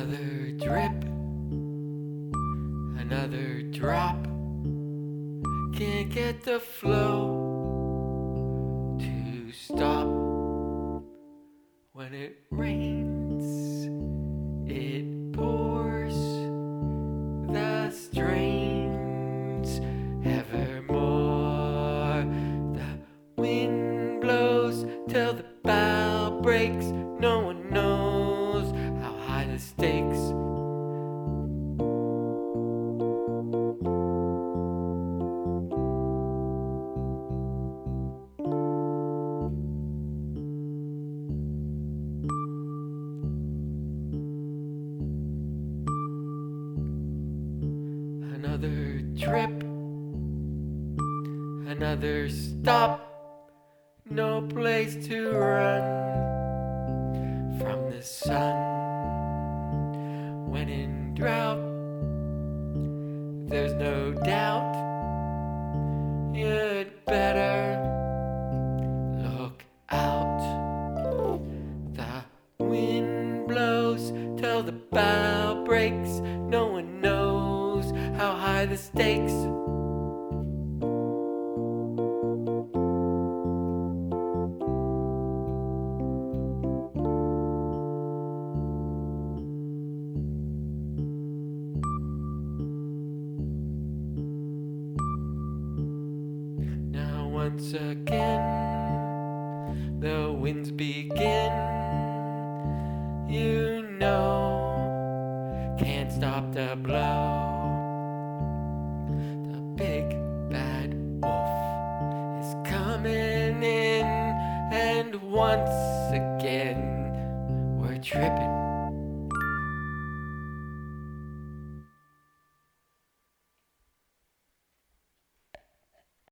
Another drip, another drop. Can't get the flow to stop. When it rains, it pours. The strains evermore. The wind blows till the bow breaks. No one knows how high the stakes. Another trip, another stop. No place to run from the sun. When in drought, there's no doubt you'd better look out. The wind blows till the bow breaks. No one knows how high the stakes. Now once again the winds begin. You know, can't stop the blow. The big bad wolf is coming in, and once again we're tripping.